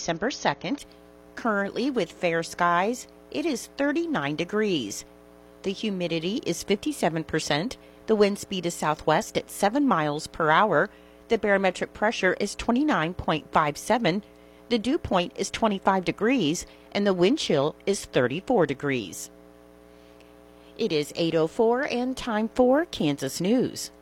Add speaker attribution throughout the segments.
Speaker 1: December 2nd. Currently, with fair skies, it is 39 degrees. The humidity is 57%. The wind speed is southwest at 7 miles per hour. The barometric pressure is 29.57. The dew point is 25 degrees, and the wind chill is 34 degrees. It is 8:04 and time for Kansas News.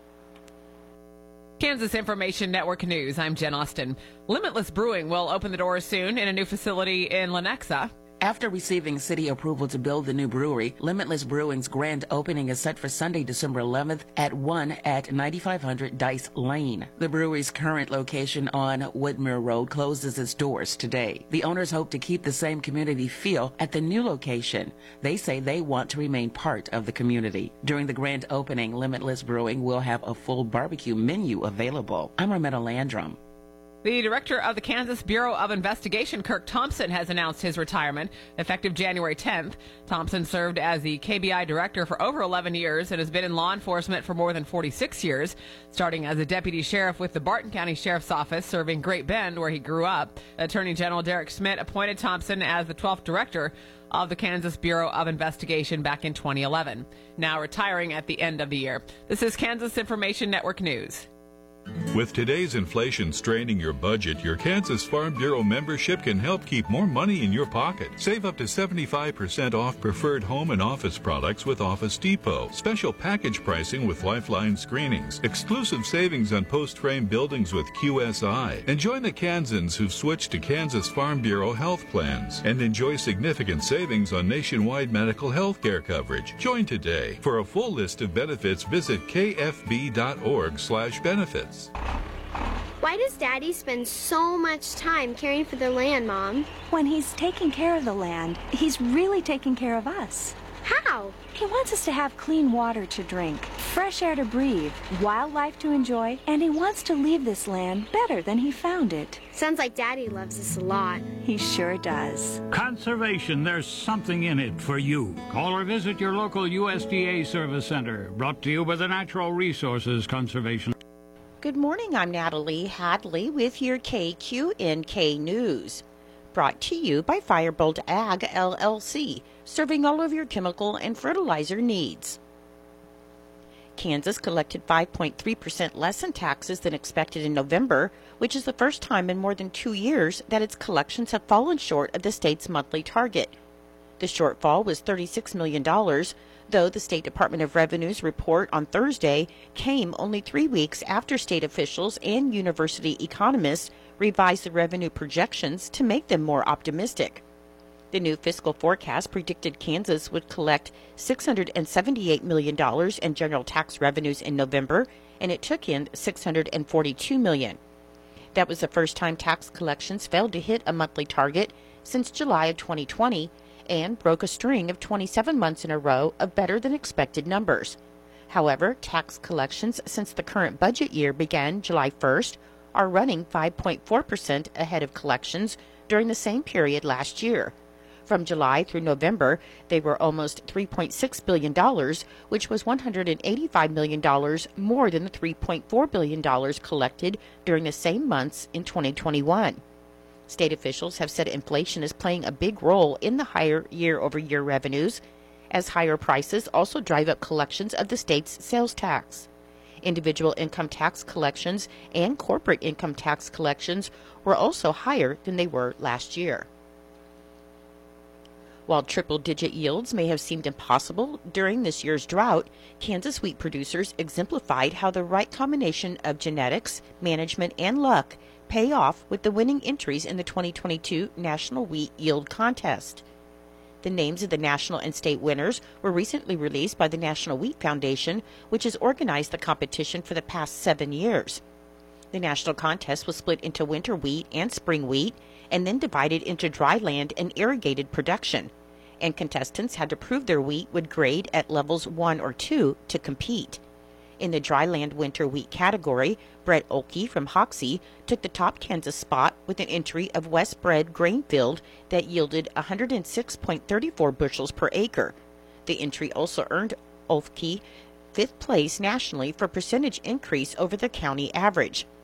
Speaker 2: Kansas Information Network News. I'm Jen Austin. Limitless Brewing will open the doors soon in a new facility in Lenexa.
Speaker 3: After receiving city approval to build the new brewery, Limitless Brewing's grand opening is set for Sunday, December 11th at 1 at 9500 Dice Lane. The brewery's current location on Woodmere Road closes its doors today. The owners hope to keep the same community feel at the new location. They say they want to remain part of the community. During the grand opening, Limitless Brewing will have a full barbecue menu available. I'm Rometta Landrum.
Speaker 2: The director of the Kansas Bureau of Investigation, Kirk Thompson, has announced his retirement effective January 10th. Thompson served as the KBI director for over 11 years and has been in law enforcement for more than 46 years, starting as a deputy sheriff with the Barton County Sheriff's Office, serving Great Bend, where he grew up. Attorney General Derek Schmidt appointed Thompson as the 12th director of the Kansas Bureau of Investigation back in 2011, now retiring at the end of the year. This is Kansas Information Network News.
Speaker 4: With today's inflation straining your budget, your Kansas Farm Bureau membership can help keep more money in your pocket. Save up to 75% off preferred home and office products with Office Depot. Special package pricing with Lifeline screenings. Exclusive savings on post-frame buildings with QSI. And join the Kansans who've switched to Kansas Farm Bureau health plans. And enjoy significant savings on nationwide medical health care coverage. Join today. For a full list of benefits, visit kfb.org/benefits.
Speaker 5: Why does Daddy spend so much time caring for the land, Mom?
Speaker 6: When he's taking care of the land, he's really taking care of us.
Speaker 5: How?
Speaker 6: He wants us to have clean water to drink, fresh air to breathe, wildlife to enjoy, and he wants to leave this land better than he found it.
Speaker 5: Sounds like Daddy loves us a lot.
Speaker 6: He sure does.
Speaker 7: Conservation, there's something in it for you. Call or visit your local USDA Service Center. Brought to you by the Natural Resources Conservation.
Speaker 1: Good morning, I'm Natalie Hadley with your KQNK News. Brought to you by Firebolt Ag LLC, serving all of your chemical and fertilizer needs. Kansas collected 5.3% less in taxes than expected in November, which is the first time in more than 2 years that its collections have fallen short of the state's monthly target. The shortfall was $36 million, though the State Department of Revenue's report on Thursday came only 3 weeks after state officials and university economists revised the revenue projections to make them more optimistic. The new fiscal forecast predicted Kansas would collect $678 million in general tax revenues in November, and it took in $642 million. That was the first time tax collections failed to hit a monthly target since July of 2020, and broke a string of 27 months in a row of better than expected numbers. However, tax collections since the current budget year began July 1st are running 5.4% ahead of collections during the same period last year. From July through November, they were almost $3.6 billion, which was $185 million more than the $3.4 billion collected during the same months in 2021. State officials have said inflation is playing a big role in the higher year-over-year revenues, as higher prices also drive up collections of the state's sales tax. Individual income tax collections and corporate income tax collections were also higher than they were last year. While triple-digit yields may have seemed impossible during this year's drought, Kansas wheat producers exemplified how the right combination of genetics, management, and luck pay off with the winning entries in the 2022 National Wheat Yield Contest. The names of the national and state winners were recently released by the National Wheat Foundation, which has organized the competition for the past 7 years. The national contest was split into winter wheat and spring wheat, and then divided into dry land and irrigated production, and contestants had to prove their wheat would grade at levels 1 or 2 to compete. In the dryland winter wheat category, Brett Olkey from Hoxie took the top Kansas spot with an entry of West bred grain field that yielded 106.34 bushels per acre. The entry also earned Olkey 5th place nationally for percentage increase over the county average.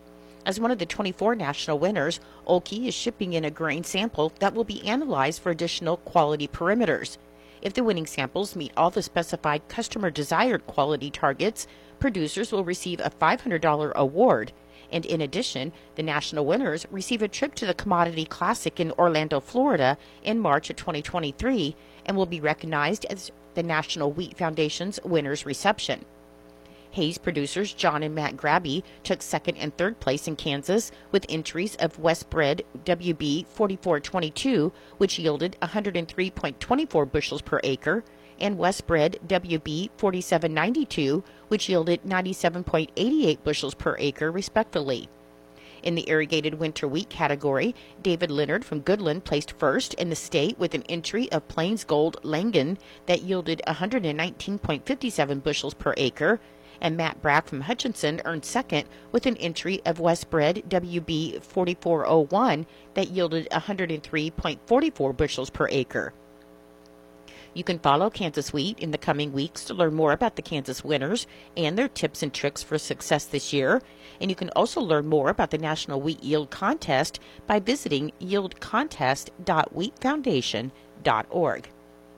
Speaker 1: As one of the 24 national winners, Olkey is shipping in a grain sample that will be analyzed for additional quality parameters. If the winning samples meet all the specified customer-desired quality targets, producers will receive a $500 award. And in addition, the national winners receive a trip to the Commodity Classic in Orlando, Florida in March of 2023 and will be recognized as the National Wheat Foundation's Winners Reception. Hays producers John and Matt Grabby took second and third place in Kansas with entries of Westbred WB 4422, which yielded 103.24 bushels per acre, and Westbred WB 4792, which yielded 97.88 bushels per acre, respectively. In the irrigated winter wheat category, David Leonard from Goodland placed first in the state with an entry of Plains Gold Langen that yielded 119.57 bushels per acre, and Matt Brack from Hutchinson earned second with an entry of Westbred WB 4401 that yielded 103.44 bushels per acre. You can follow Kansas Wheat in the coming weeks to learn more about the Kansas winners and their tips and tricks for success this year. And you can also learn more about the National Wheat Yield Contest by visiting yieldcontest.wheatfoundation.org.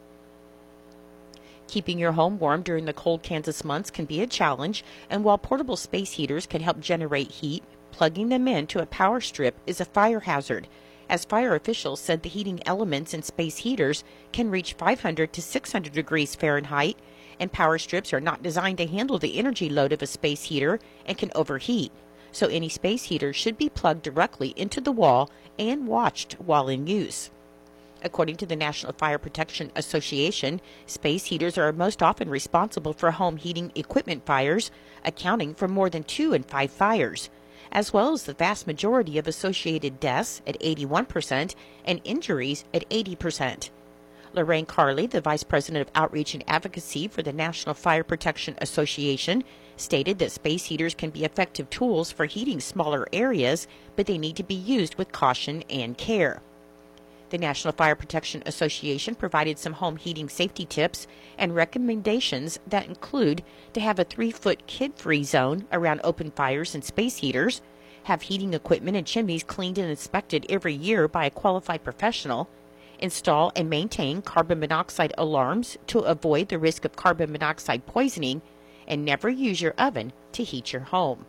Speaker 1: Keeping your home warm during the cold Kansas months can be a challenge, and while portable space heaters can help generate heat, plugging them into a power strip is a fire hazard, as fire officials said the heating elements in space heaters can reach 500 to 600 degrees Fahrenheit, and power strips are not designed to handle the energy load of a space heater and can overheat, so any space heater should be plugged directly into the wall and watched while in use. According to the National Fire Protection Association, space heaters are most often responsible for home heating equipment fires, accounting for more than 2 in 5 fires, as well as the vast majority of associated deaths at 81% and injuries at 80%. Lorraine Carley, the Vice President of Outreach and Advocacy for the National Fire Protection Association, stated that space heaters can be effective tools for heating smaller areas, but they need to be used with caution and care. The National Fire Protection Association provided some home heating safety tips and recommendations that include to have a 3-foot kid-free zone around open fires and space heaters, have heating equipment and chimneys cleaned and inspected every year by a qualified professional, install and maintain carbon monoxide alarms to avoid the risk of carbon monoxide poisoning, and never use your oven to heat your home.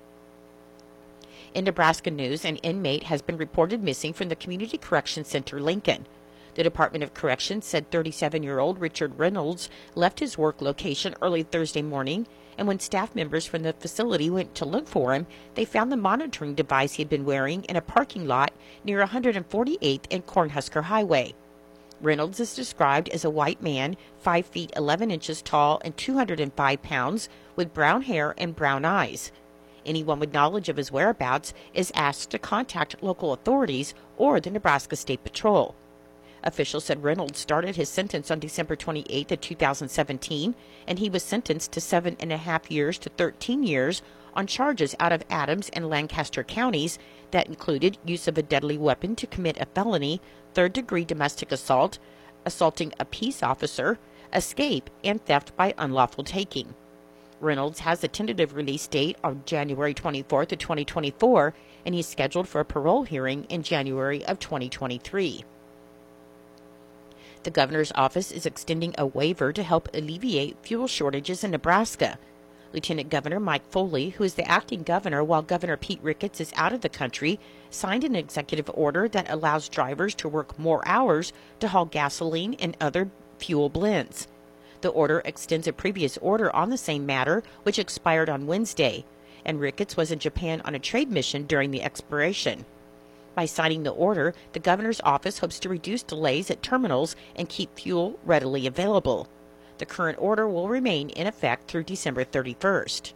Speaker 1: In Nebraska news, an inmate has been reported missing from the Community Correction Center, Lincoln. The Department of Corrections said 37-year-old Richard Reynolds left his work location early Thursday morning, and when staff members from the facility went to look for him, they found the monitoring device he had been wearing in a parking lot near 148th and Cornhusker Highway. Reynolds is described as a white man, 5 feet 11 inches tall and 205 pounds, with brown hair and brown eyes. Anyone with knowledge of his whereabouts is asked to contact local authorities or the Nebraska State Patrol. Officials said Reynolds started his sentence on December 28th of 2017, and he was sentenced to 7.5 years to 13 years on charges out of Adams and Lancaster counties that included use of a deadly weapon to commit a felony, third-degree domestic assault, assaulting a peace officer, escape, and theft by unlawful taking. Reynolds has a tentative release date on January 24th of 2024, and he's scheduled for a parole hearing in January of 2023. The governor's office is extending a waiver to help alleviate fuel shortages in Nebraska. Lieutenant Governor Mike Foley, who is the acting governor while Governor Pete Ricketts is out of the country, signed an executive order that allows drivers to work more hours to haul gasoline and other fuel blends. The order extends a previous order on the same matter, which expired on Wednesday, and Ricketts was in Japan on a trade mission during the expiration. By signing the order, the governor's office hopes to reduce delays at terminals and keep fuel readily available. The current order will remain in effect through December 31st.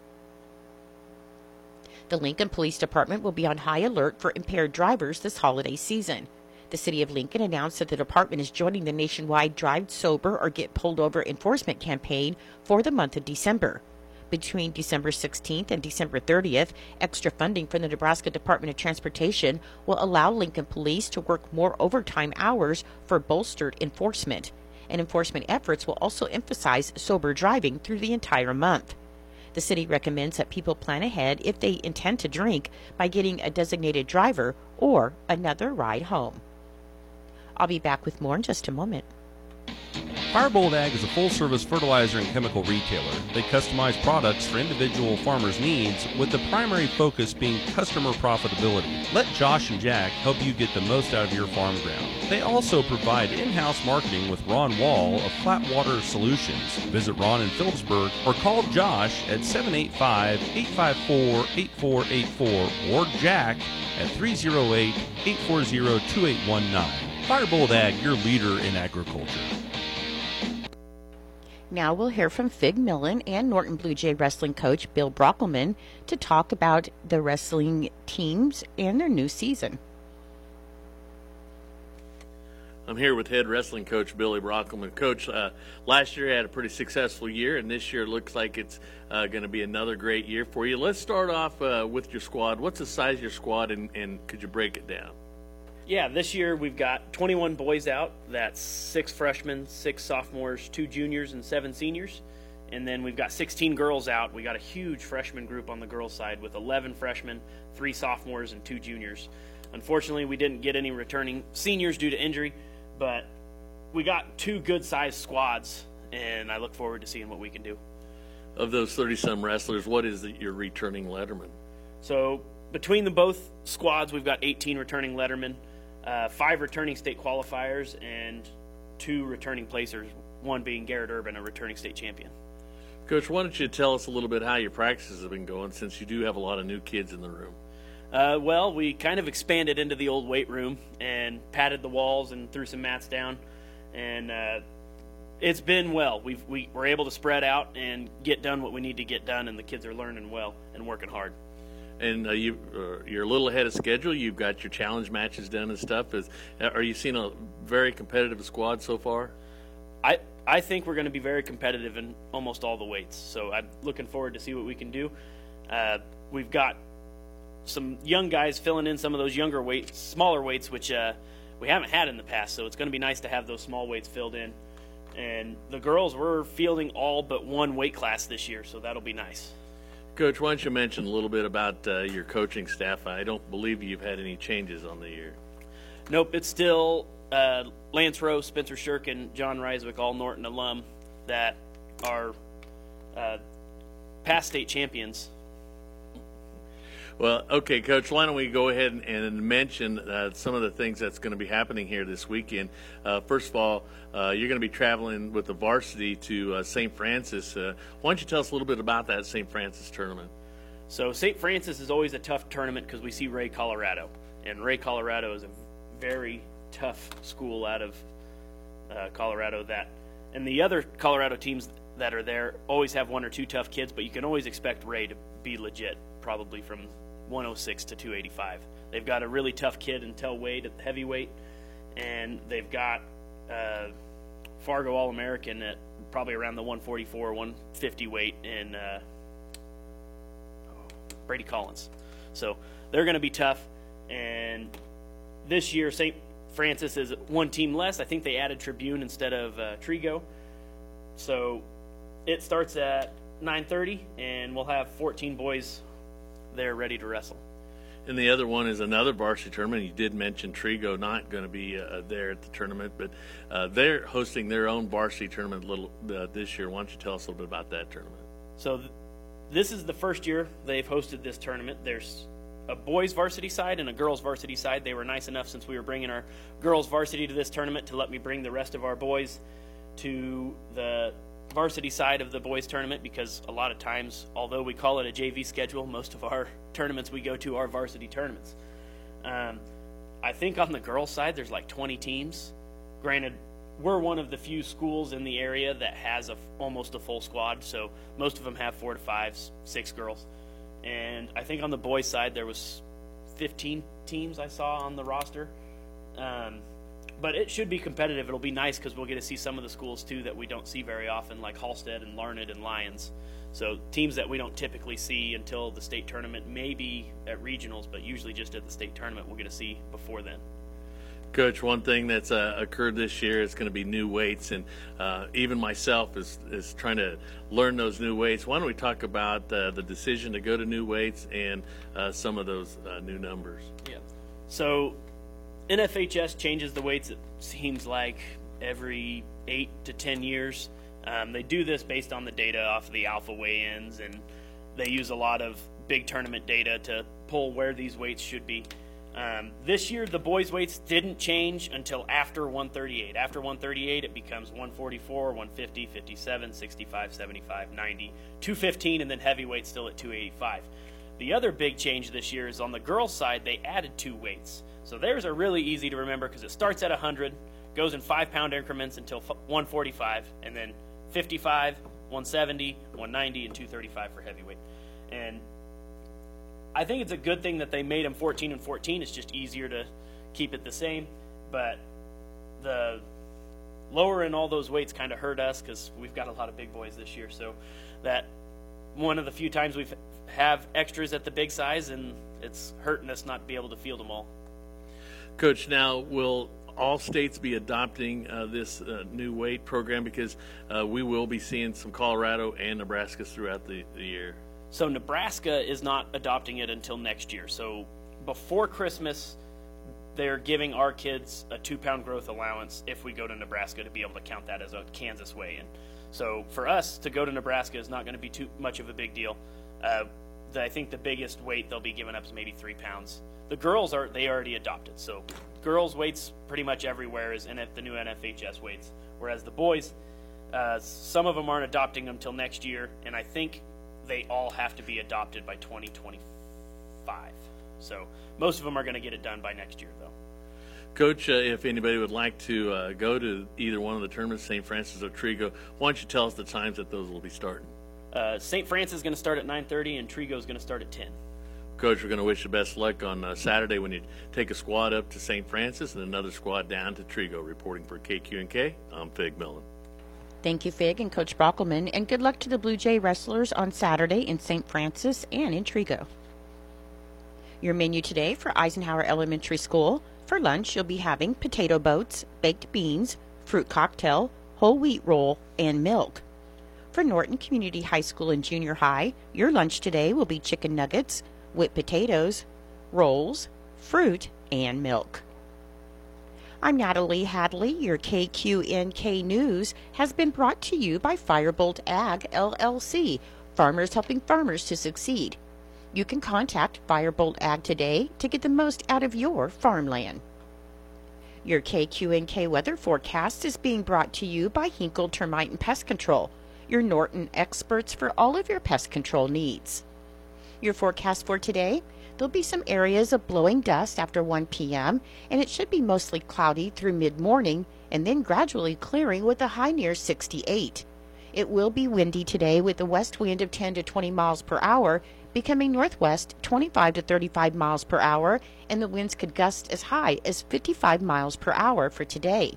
Speaker 1: The Lincoln Police Department will be on high alert for impaired drivers this holiday season. The City of Lincoln announced that the department is joining the nationwide Drive Sober or Get Pulled Over enforcement campaign for the month of December. Between December 16th and December 30th, extra funding from the Nebraska Department of Transportation will allow Lincoln Police to work more overtime hours for bolstered enforcement. And enforcement efforts will also emphasize sober driving through the entire month. The city recommends that people plan ahead if they intend to drink by getting a designated driver or another ride home. I'll be back with more in just a moment.
Speaker 8: Firebolt Ag is a full-service fertilizer and chemical retailer. They customize products for individual farmers' needs, with the primary focus being customer profitability. Let Josh and Jack help you get the most out of your farm ground. They also provide in-house marketing with Ron Wall of Flatwater Solutions. Visit Ron in Phillipsburg or call Josh at 785-854-8484 or Jack at 308-840-2819. Firebolt Ag, your leader in agriculture.
Speaker 1: Now we'll hear from Fig Millen and Norton Blue Jay wrestling coach Bill Brockelman to talk about the wrestling teams and their new season.
Speaker 9: I'm here with head wrestling coach Billy Brockelman. Coach, last year had a pretty successful year, and this year looks like it's going to be another great year for you. Let's start off with your squad. What's the size of your squad, and could you break it down?
Speaker 10: Yeah, this year we've got 21 boys out. That's 6 freshmen, 6 sophomores, 2 juniors, and 7 seniors. And then we've got 16 girls out. We got a huge freshman group on the girls' side with 11 freshmen, 3 sophomores, and 2 juniors. Unfortunately, we didn't get any returning seniors due to injury, but we got 2 good-sized squads, and I look forward to seeing what we can do.
Speaker 9: Of those 30-some wrestlers, what is your returning letterman?
Speaker 10: So between the both squads, we've got 18 returning lettermen. 5 returning state qualifiers and 2 returning placers, one being Garrett Urban, a returning state champion.
Speaker 9: Coach, why don't you tell us a little bit how your practices have been going, since you do have a lot of new kids in the room?
Speaker 10: Well, we kind of expanded into the old weight room and padded the walls and threw some mats down, and it's been well. We're able to spread out and get done what we need to get done, and the kids are learning well and working hard.
Speaker 9: And you're a little ahead of schedule. You've got your challenge matches done and stuff. Are you seeing a very competitive squad so far?
Speaker 10: I think we're going to be very competitive in almost all the weights. So I'm looking forward to see what we can do. We've got some young guys filling in some of those younger weights, smaller weights, which we haven't had in the past. So it's going to be nice to have those small weights filled in. And the girls, we're fielding all but one weight class this year, so that'll be nice.
Speaker 9: Coach, why don't you mention a little bit about your coaching staff? I don't believe you've had any changes on the year.
Speaker 10: Nope, it's still Lance Rowe, Spencer Shirk, and John Reiswick, all Norton alum that are past state champions.
Speaker 9: Well, okay, Coach, why don't we go ahead and mention some of the things that's going to be happening here this weekend. First of all, you're going to be traveling with the varsity to St. Francis. Why don't you tell us a little bit about that St. Francis tournament?
Speaker 10: So St. Francis is always a tough tournament because we see Ray, Colorado. And Ray, Colorado is a very tough school out of Colorado. And the other Colorado teams that are there always have 1 or 2 tough kids, but you can always expect Ray to be legit, probably from 106 to 285. They've got a really tough kid in Tell Wade at the heavyweight, and they've got Fargo All-American at probably around the 144, 150 weight in Brady Collins. So they're going to be tough, and this year St. Francis is 1 team less. I think they added Tribune instead of Trigo. So it starts at 9:30, and we'll have 14 boys there ready to wrestle.
Speaker 9: And the other one is another varsity tournament. You did mention Trigo not going to be there at the tournament, but they're hosting their own varsity tournament this year. Why don't you tell us a little bit about that tournament?
Speaker 10: So this is the first year they've hosted this tournament. There's a boys varsity side and a girls varsity side. They were nice enough, since we were bringing our girls varsity to this tournament, to let me bring the rest of our boys to the varsity side of the boys tournament, because a lot of times, although we call it a JV schedule, most of our tournaments we go to are varsity tournaments. I think on the girls side there's like 20 teams. Granted, we're one of the few schools in the area that has almost a full squad, so most of them have 4 to 5, 6 girls. And I think on the boys side there was 15 teams I saw on the roster. But it should be competitive. It'll be nice because we'll get to see some of the schools, too, that we don't see very often, like Halstead and Larned and Lyons. So teams that we don't typically see until the state tournament, maybe at regionals, but usually just at the state tournament we'll get to see before then.
Speaker 9: Coach, one thing that's occurred this year is going to be new weights, and even myself is trying to learn those new weights. Why don't we talk about the decision to go to new weights and some of those new numbers?
Speaker 10: Yeah. So NFHS changes the weights, it seems like, every 8 to 10 years. They do this based on the data off of the alpha weigh-ins, and they use a lot of big tournament data to pull where these weights should be. This year, the boys' weights didn't change until after 138. After 138, it becomes 144, 150, 57, 65, 75, 90, 215, and then heavyweight still at 285. The other big change this year is on the girls' side, they added 2 weights. So theirs are really easy to remember because it starts at 100, goes in 5-pound increments until 145, and then 55, 170, 190, and 235 for heavyweight. And I think it's a good thing that they made them 14 and 14. It's just easier to keep it the same. But the lowering all those weights kind of hurt us because we've got a lot of big boys this year. So that one of the few times we've have extras at the big size, and it's hurting us not to be able to field them all.
Speaker 9: Coach, now will all states be adopting this new weight program? Because we will be seeing some Colorado and Nebraska throughout the year.
Speaker 10: So Nebraska is not adopting it until next year. So before Christmas, they're giving our kids a 2-pound growth allowance if we go to Nebraska to be able to count that as a Kansas weigh-in. So for us to go to Nebraska is not going to be too much of a big deal. I think the biggest weight they'll be giving up is maybe 3 pounds. The girls they already adopted. So girls' weights pretty much everywhere is in the new NFHS weights. Whereas the boys, some of them aren't adopting them until next year, and I think they all have to be adopted by 2025. So most of them are going to get it done by next year, though.
Speaker 9: Coach, if anybody would like to go to either one of the tournaments, St. Francis or Trigo, why don't you tell us the times that those will be starting?
Speaker 10: St. Francis is going to start at 9:30, and Trigo is going to start at 10.
Speaker 9: Coach, we're going to wish you best luck on Saturday when you take a squad up to St. Francis and another squad down to Trigo. Reporting for KQ&K, I'm Fig Millen.
Speaker 1: Thank you, Fig and Coach Brockelman, and good luck to the Blue Jay wrestlers on Saturday in St. Francis and in Trigo. Your menu today for Eisenhower Elementary School. For lunch, you'll be having potato boats, baked beans, fruit cocktail, whole wheat roll, and milk. For Norton Community High School and Junior High, your lunch today will be chicken nuggets, whipped potatoes, rolls, fruit, and milk. I'm Natalie Hadley. Your KQNK News has been brought to you by Firebolt Ag, LLC, farmers helping farmers to succeed. You can contact Firebolt Ag today to get the most out of your farmland. Your KQNK weather forecast is being brought to you by Hinkle Termite and Pest Control, your Norton experts for all of your pest control needs. Your forecast for today: there'll be some areas of blowing dust after 1 p.m., and it should be mostly cloudy through mid-morning and then gradually clearing with a high near 68. It will be windy today with a west wind of 10 to 20 miles per hour, becoming northwest 25 to 35 miles per hour, and the winds could gust as high as 55 miles per hour for today.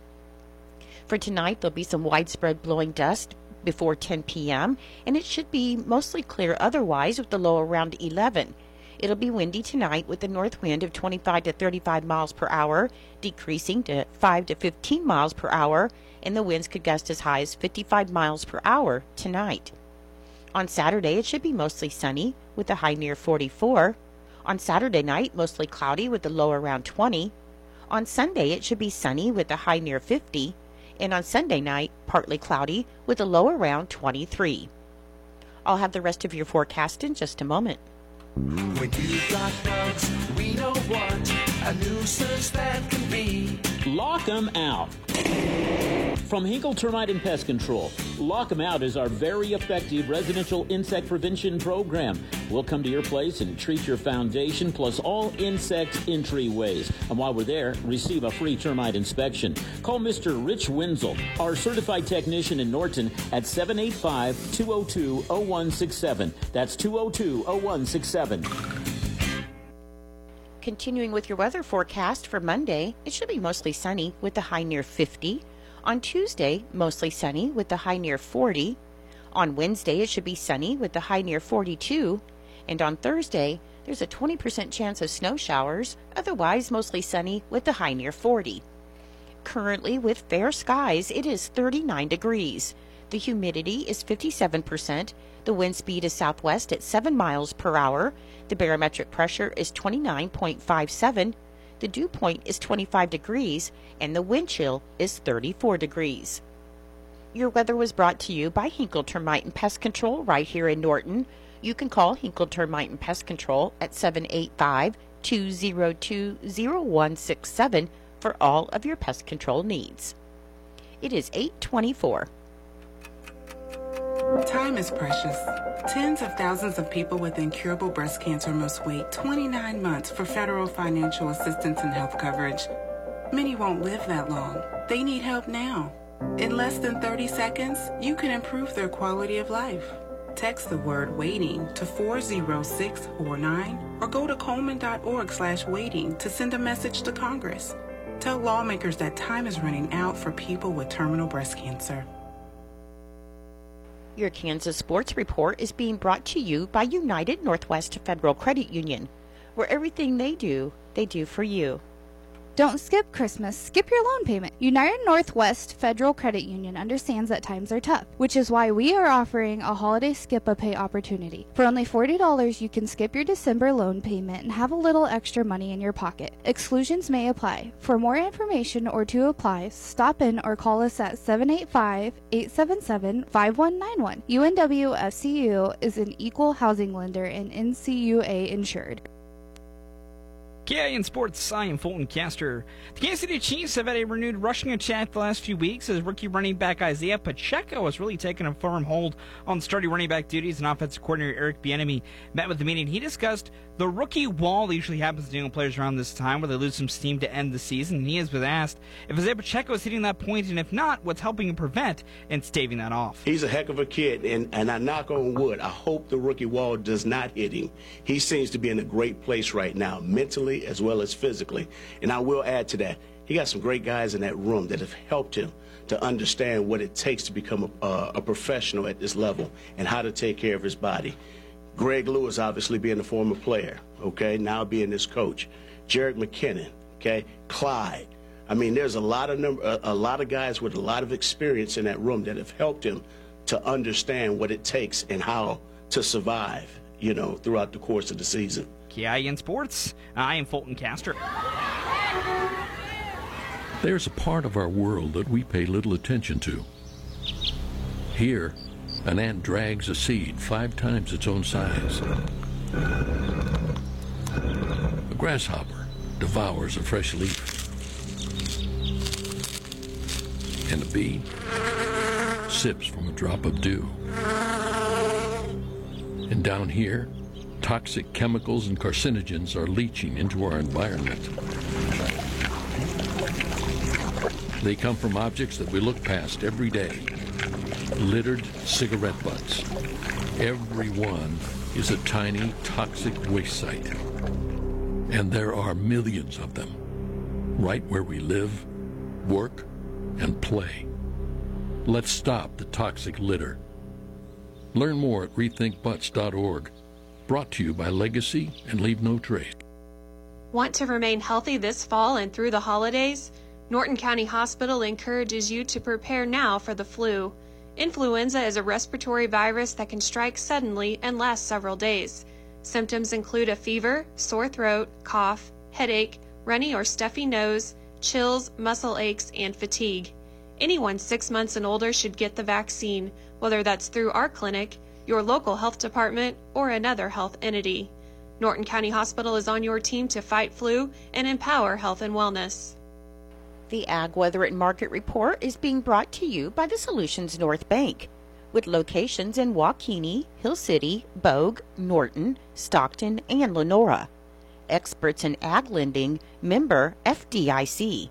Speaker 1: For tonight, there'll be some widespread blowing dust before 10 p.m., and it should be mostly clear otherwise with the low around 11. It'll be windy tonight with a north wind of 25 to 35 miles per hour, decreasing to 5 to 15 miles per hour, and the winds could gust as high as 55 miles per hour tonight. On Saturday, it should be mostly sunny with a high near 44. On Saturday night, mostly cloudy with a low around 20. On Sunday, it should be sunny with a high near 50. And on Sunday night, partly cloudy with a low around 23. I'll have the rest of your forecast in just a moment.
Speaker 11: When you've got bugs, we know what a nuisance that can be.
Speaker 12: Lock 'em out. From Hinkle Termite and Pest Control, Lock 'em Out is our very effective residential insect prevention program. We'll come to your place and treat your foundation plus all insect entryways. And while we're there, receive a free termite inspection. Call Mr. Rich Wenzel, our certified technician in Norton, at 785-202-0167. That's 202-0167.
Speaker 1: Continuing with your weather forecast for Monday, it should be mostly sunny with a high near 50. On Tuesday, mostly sunny with a high near 40. On Wednesday, it should be sunny with a high near 42. And on Thursday, There's a 20% chance of snow showers, otherwise mostly sunny with a high near 40. Currently, with fair skies, it is 39 degrees. The humidity is 57%. The wind speed is southwest at 7 miles per hour. The barometric pressure is 29.57. The dew point is 25 degrees, and the wind chill is 34 degrees. Your weather was brought to you by Hinkle Termite and Pest Control right here in Norton. You can call Hinkle Termite and Pest Control at 785-202-0167 for all of your pest control needs. It is 8:24.
Speaker 13: Time is precious. Tens of thousands of people with incurable breast cancer must wait 29 months for federal financial assistance and health coverage. Many won't live that long. They need help now. In less than 30 seconds, you can improve their quality of life. Text the word WAITING to 40649 or go to Coleman.org/waiting to send a message to Congress. Tell lawmakers that time is running out for people with terminal breast cancer.
Speaker 1: Your Kansas Sports Report is being brought to you by United Northwest Federal Credit Union, where everything they do for you.
Speaker 14: Don't skip Christmas, skip your loan payment. United Northwest Federal Credit Union understands that times are tough, which is why we are offering a holiday skip-a-pay opportunity. For only $40, you can skip your December loan payment and have a little extra money in your pocket. Exclusions may apply. For more information or to apply, stop in or call us at 785-877-5191. UNWFCU is an equal housing lender and NCUA insured.
Speaker 15: KIN Sports, I am Fulton Caster. The Kansas City Chiefs have had a renewed rushing attack the last few weeks as rookie running back Isaiah Pacheco has really taken a firm hold on starting running back duties, and offensive coordinator Eric Bieniemy met with the meeting. He discussed the rookie wall that usually happens to young players around this time where they lose some steam to end the season, and he has been asked if Isaiah Pacheco is hitting that point, and if not, what's helping him prevent and staving that off.
Speaker 16: He's a heck of a kid, and I knock on wood, I hope the rookie wall does not hit him. He seems to be in a great place right now, mentally as well as physically. And I will add to that, he got some great guys in that room that have helped him to understand what it takes to become a professional at this level and how to take care of his body. Greg Lewis, obviously being a former player, okay, now being this coach. Jerick McKinnon, okay, Clyde. I mean, there's a lot of guys with a lot of experience in that room that have helped him to understand what it takes and how to survive, you know, throughout the course of the season.
Speaker 15: KIN Sports, I am Fulton Caster.
Speaker 17: There's a part of our world that we pay little attention to. Here, an ant drags a seed 5 times its own size. A grasshopper devours a fresh leaf. And a bee sips from a drop of dew. And down here, toxic chemicals and carcinogens are leaching into our environment. They come from objects that we look past every day. Littered cigarette butts. Every one is a tiny toxic waste site. And there are millions of them, right where we live, work, and play. Let's stop the toxic litter. Learn more at rethinkbutts.org. Brought to you by Legacy and Leave No Trace.
Speaker 18: Want to remain healthy this fall and through the holidays? Norton County Hospital encourages you to prepare now for the flu. Influenza is a respiratory virus that can strike suddenly and last several days. Symptoms include a fever, sore throat, cough, headache, runny or stuffy nose, chills, muscle aches, and fatigue. Anyone 6 months and older should get the vaccine, whether that's through our clinic, your local health department, or another health entity. Norton County Hospital is on your team to fight flu and empower health and wellness.
Speaker 1: The Ag Weather and Market Report is being brought to you by the Solutions North Bank, with locations in Waukene, Hill City, Bogue, Norton, Stockton, and Lenora. Experts in ag lending, member FDIC.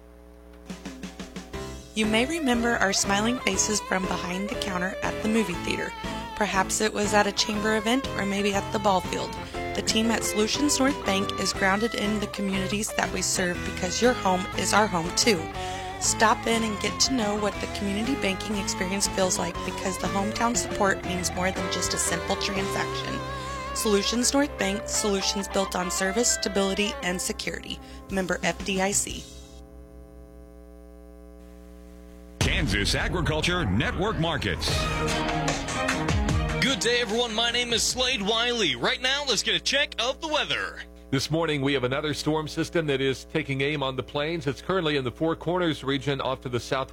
Speaker 19: You may remember our smiling faces from behind the counter at the movie theater. Perhaps it was at a chamber event or maybe at the ball field. The team at Solutions North Bank is grounded in the communities that we serve because your home is our home too. Stop in and get to know what the community banking experience feels like because the hometown support means more than just a simple transaction. Solutions North Bank, solutions built on service, stability, and security. Member FDIC.
Speaker 20: Kansas Agriculture Network Markets.
Speaker 21: Good day, everyone. My name is Slade Wiley. Right now, let's get a check of the weather.
Speaker 22: This morning, we have another storm system that is taking aim on the plains. It's currently in the Four Corners region off to the south.